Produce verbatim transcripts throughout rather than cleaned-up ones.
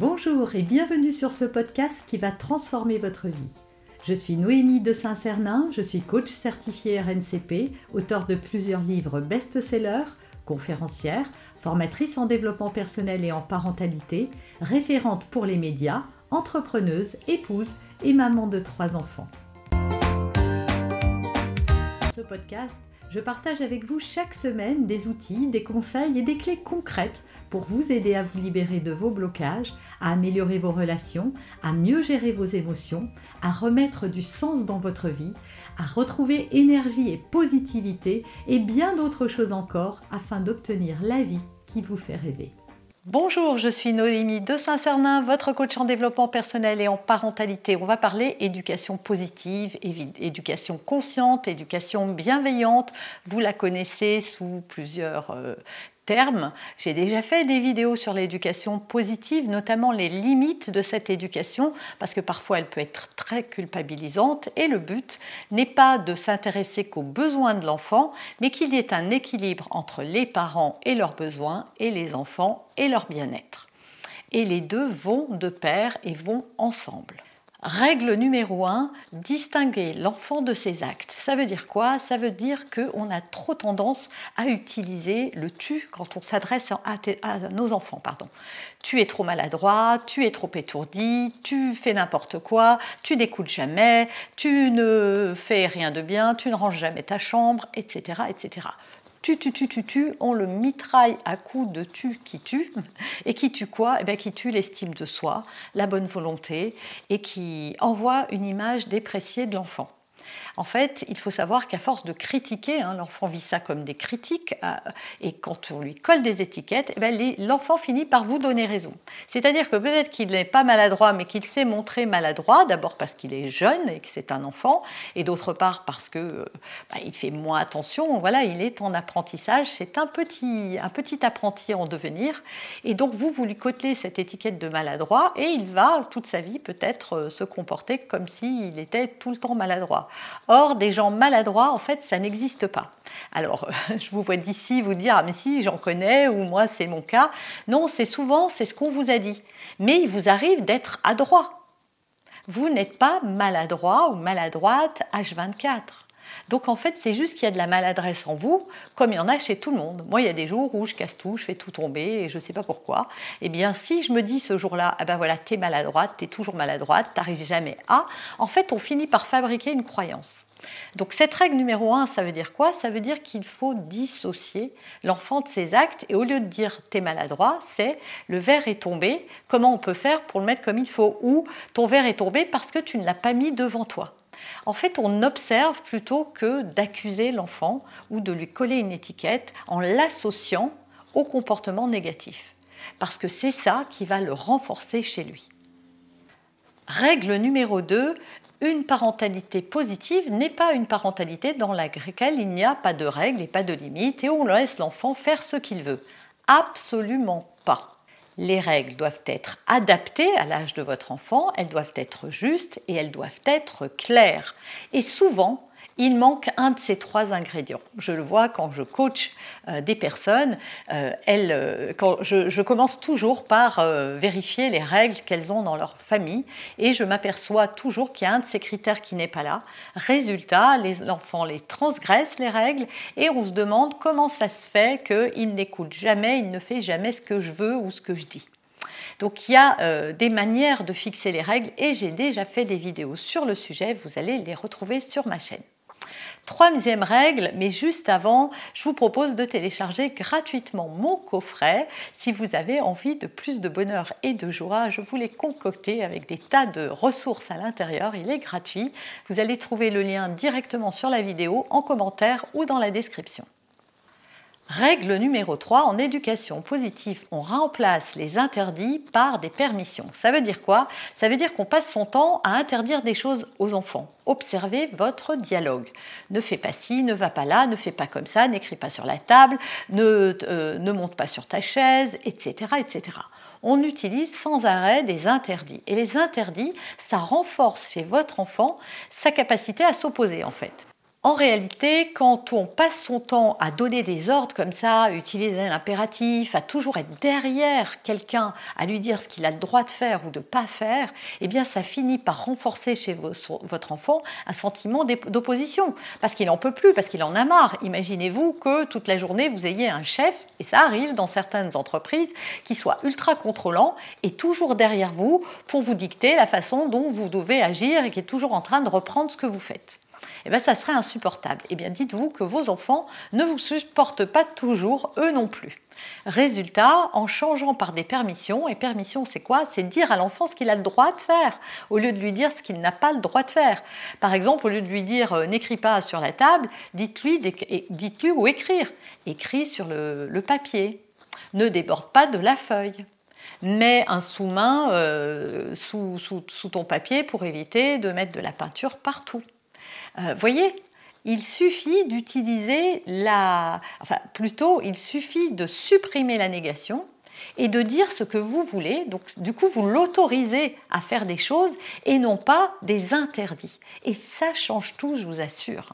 Bonjour et bienvenue sur ce podcast qui va transformer votre vie. Je suis Noémie de Saint-Cernin, je suis coach certifiée R N C P, auteure de plusieurs livres best-sellers, conférencière, formatrice en développement personnel et en parentalité, référente pour les médias, entrepreneuse, épouse et maman de trois enfants. Dans ce podcast, je partage avec vous chaque semaine des outils, des conseils et des clés concrètes pour vous aider à vous libérer de vos blocages, à améliorer vos relations, à mieux gérer vos émotions, à remettre du sens dans votre vie, à retrouver énergie et positivité et bien d'autres choses encore afin d'obtenir la vie qui vous fait rêver. Bonjour, je suis Noémie de Saint-Cernin, votre coach en développement personnel et en parentalité. On va parler éducation positive, éducation consciente, éducation bienveillante. Vous la connaissez sous plusieurs euh, termes. J'ai déjà fait des vidéos sur l'éducation positive, notamment les limites de cette éducation, parce que parfois elle peut être très culpabilisante et le but n'est pas de s'intéresser qu'aux besoins de l'enfant, mais qu'il y ait un équilibre entre les parents et leurs besoins et les enfants et leur bien-être. Et les deux vont de pair et vont ensemble. Règle numéro un, distinguer l'enfant de ses actes. Ça veut dire quoi ? Ça veut dire qu'on a trop tendance à utiliser le tu quand on s'adresse à, à nos enfants. Pardon. Tu es trop maladroit, tu es trop étourdi, tu fais n'importe quoi, tu n'écoutes jamais, tu ne fais rien de bien, tu ne ranges jamais ta chambre, et cetera, et cetera. Tu, tu, tu, tu, tu, on le mitraille à coups de tu qui tue. Et qui tue quoi ? Eh bien, qui tue l'estime de soi, la bonne volonté, et qui envoie une image dépréciée de l'enfant. En fait, il faut savoir qu'à force de critiquer, hein, l'enfant vit ça comme des critiques, euh, et quand on lui colle des étiquettes, eh bien, les, l'enfant finit par vous donner raison. C'est-à-dire que peut-être qu'il n'est pas maladroit, mais qu'il s'est montré maladroit, d'abord parce qu'il est jeune et que c'est un enfant, et d'autre part parce qu'il euh, bah, fait moins attention, voilà, il est en apprentissage, c'est un petit, un petit apprenti en devenir, et donc vous, vous lui cotelez cette étiquette de maladroit, et il va toute sa vie peut-être euh, se comporter comme s'il était tout le temps maladroit. Or, des gens maladroits, en fait, ça n'existe pas. Alors, je vous vois d'ici vous dire « Ah, mais si, j'en connais » ou « Moi, c'est mon cas ». Non, c'est souvent, c'est ce qu'on vous a dit. Mais il vous arrive d'être adroit. Vous n'êtes pas maladroit ou maladroite H vingt-quatre. Donc, en fait, c'est juste qu'il y a de la maladresse en vous, comme il y en a chez tout le monde. Moi, il y a des jours où je casse tout, je fais tout tomber et je ne sais pas pourquoi. Eh bien, si je me dis ce jour-là, ah ben voilà, t'es maladroite, t'es toujours maladroite, t'arrives jamais à, en fait, on finit par fabriquer une croyance. Donc, cette règle numéro un, ça veut dire quoi ? Ça veut dire qu'il faut dissocier l'enfant de ses actes et au lieu de dire t'es maladroit, c'est le verre est tombé, comment on peut faire pour le mettre comme il faut ? Ou ton verre est tombé parce que tu ne l'as pas mis devant toi. En fait, on observe plutôt que d'accuser l'enfant ou de lui coller une étiquette en l'associant au comportement négatif. Parce que c'est ça qui va le renforcer chez lui. Règle numéro deux, une parentalité positive n'est pas une parentalité dans laquelle il n'y a pas de règles et pas de limites et on laisse l'enfant faire ce qu'il veut. Absolument pas. Les règles doivent être adaptées à l'âge de votre enfant, elles doivent être justes et elles doivent être claires. Et souvent, il manque un de ces trois ingrédients. Je le vois quand je coach euh, des personnes, euh, elles, euh, quand je, je commence toujours par euh, vérifier les règles qu'elles ont dans leur famille et je m'aperçois toujours qu'il y a un de ces critères qui n'est pas là. Résultat, les enfants les transgressent les règles et on se demande comment ça se fait qu'il n'écoute jamais, il ne fait jamais ce que je veux ou ce que je dis. Donc il y a euh, des manières de fixer les règles et j'ai déjà fait des vidéos sur le sujet, vous allez les retrouver sur ma chaîne. Troisième règle, mais juste avant, je vous propose de télécharger gratuitement mon coffret. Si vous avez envie de plus de bonheur et de joie, je vous l'ai concocté avec des tas de ressources à l'intérieur. Il est gratuit. Vous allez trouver le lien directement sur la vidéo, en commentaire ou dans la description. Règle numéro trois, en éducation positive, on remplace les interdits par des permissions. Ça veut dire quoi ? Ça veut dire qu'on passe son temps à interdire des choses aux enfants. Observez votre dialogue. Ne fais pas ci, ne va pas là, ne fais pas comme ça, n'écris pas sur la table, ne, euh, ne monte pas sur ta chaise, et cetera, et cetera. On utilise sans arrêt des interdits. Et les interdits, ça renforce chez votre enfant sa capacité à s'opposer en fait. En réalité, quand on passe son temps à donner des ordres comme ça, à utiliser l'impératif, à toujours être derrière quelqu'un, à lui dire ce qu'il a le droit de faire ou de ne pas faire, eh bien ça finit par renforcer chez vos, votre enfant un sentiment d'opposition. Parce qu'il n'en peut plus, parce qu'il en a marre. Imaginez-vous que toute la journée, vous ayez un chef, et ça arrive dans certaines entreprises, qui soit ultra contrôlant et toujours derrière vous pour vous dicter la façon dont vous devez agir et qui est toujours en train de reprendre ce que vous faites. Eh bien, ça serait insupportable. Eh bien, dites-vous que vos enfants ne vous supportent pas toujours, eux non plus. Résultat, en changeant par des permissions, et permission c'est quoi? C'est dire à l'enfant ce qu'il a le droit de faire, au lieu de lui dire ce qu'il n'a pas le droit de faire. Par exemple, au lieu de lui dire euh, « n'écris pas sur la table », dites-lui, dites-lui où écrire. Écris sur le, le papier. Ne déborde pas de la feuille. Mets un sous-main euh, sous, sous, sous ton papier pour éviter de mettre de la peinture partout. Euh, voyez, il suffit d'utiliser la... Enfin, plutôt, il suffit de supprimer la négation et de dire ce que vous voulez. Donc, du coup, vous l'autorisez à faire des choses et non pas des interdits. Et ça change tout, je vous assure.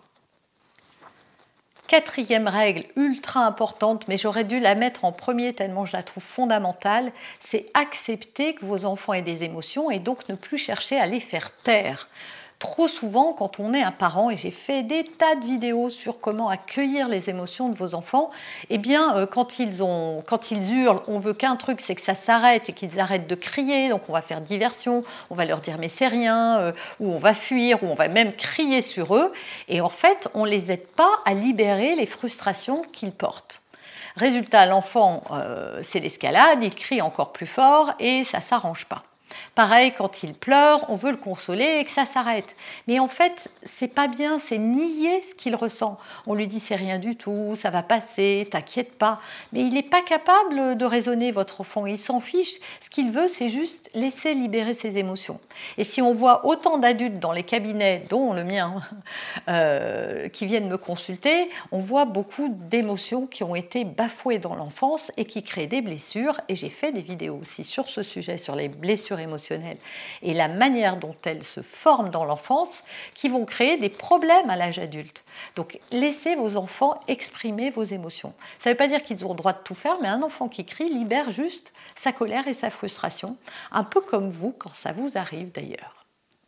Quatrième règle, ultra importante, mais j'aurais dû la mettre en premier tellement je la trouve fondamentale, c'est accepter que vos enfants aient des émotions et donc ne plus chercher à les faire taire. Trop souvent, quand on est un parent, et j'ai fait des tas de vidéos sur comment accueillir les émotions de vos enfants, eh bien, euh, quand, ils ont, quand ils hurlent, on veut qu'un truc, c'est que ça s'arrête et qu'ils arrêtent de crier, donc on va faire diversion, on va leur dire mais c'est rien, euh, ou on va fuir, ou on va même crier sur eux, et en fait, on ne les aide pas à libérer les frustrations qu'ils portent. Résultat, l'enfant, euh, c'est l'escalade, il crie encore plus fort et ça ne s'arrange pas. Pareil, quand il pleure, on veut le consoler et que ça s'arrête. Mais en fait, c'est pas bien, c'est nier ce qu'il ressent. On lui dit c'est rien du tout, ça va passer, t'inquiète pas. Mais il n'est pas capable de raisonner, votre enfant. Il s'en fiche. Ce qu'il veut, c'est juste laisser libérer ses émotions. Et si on voit autant d'adultes dans les cabinets, dont le mien, euh, qui viennent me consulter, on voit beaucoup d'émotions qui ont été bafouées dans l'enfance et qui créent des blessures. Et j'ai fait des vidéos aussi sur ce sujet, sur les blessures émotionnelles et la manière dont elles se forment dans l'enfance qui vont créer des problèmes à l'âge adulte. Donc, laissez vos enfants exprimer vos émotions. Ça ne veut pas dire qu'ils ont le droit de tout faire, mais un enfant qui crie libère juste sa colère et sa frustration, un peu comme vous quand ça vous arrive d'ailleurs.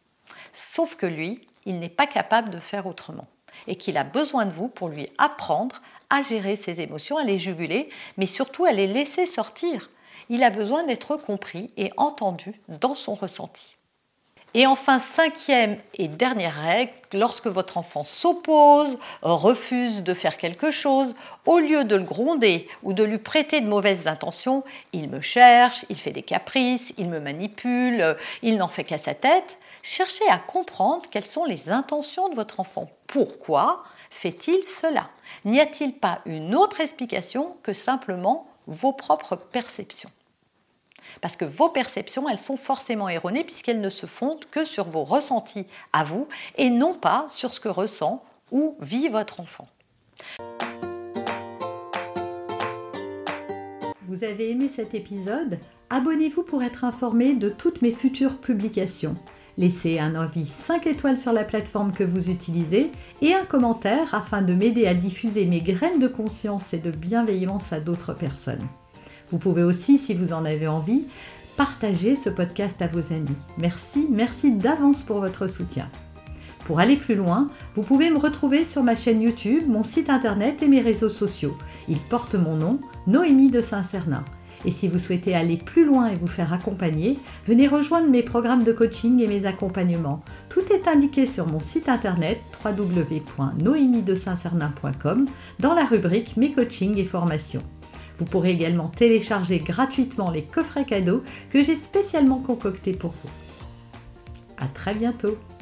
Sauf que lui, il n'est pas capable de faire autrement et qu'il a besoin de vous pour lui apprendre à gérer ses émotions, à les juguler, mais surtout à les laisser sortir. Il a besoin d'être compris et entendu dans son ressenti. Et enfin, cinquième et dernière règle, lorsque votre enfant s'oppose, refuse de faire quelque chose, au lieu de le gronder ou de lui prêter de mauvaises intentions, il me cherche, il fait des caprices, il me manipule, il n'en fait qu'à sa tête, cherchez à comprendre quelles sont les intentions de votre enfant. Pourquoi fait-il cela? N'y a-t-il pas une autre explication que simplement vos propres perceptions? Parce que vos perceptions, elles sont forcément erronées puisqu'elles ne se fondent que sur vos ressentis à vous et non pas sur ce que ressent ou vit votre enfant. Vous avez aimé cet épisode? Abonnez-vous pour être informé de toutes mes futures publications. Laissez un avis cinq étoiles sur la plateforme que vous utilisez et un commentaire afin de m'aider à diffuser mes graines de conscience et de bienveillance à d'autres personnes. Vous pouvez aussi, si vous en avez envie, partager ce podcast à vos amis. Merci, merci d'avance pour votre soutien. Pour aller plus loin, vous pouvez me retrouver sur ma chaîne YouTube, mon site internet et mes réseaux sociaux. Ils portent mon nom, Noémie de Saint-Cernin. Et si vous souhaitez aller plus loin et vous faire accompagner, venez rejoindre mes programmes de coaching et mes accompagnements. Tout est indiqué sur mon site internet w w w point noémie de saint cernin point com dans la rubrique Mes coachings et formations. Vous pourrez également télécharger gratuitement les coffrets cadeaux que j'ai spécialement concoctés pour vous. À très bientôt!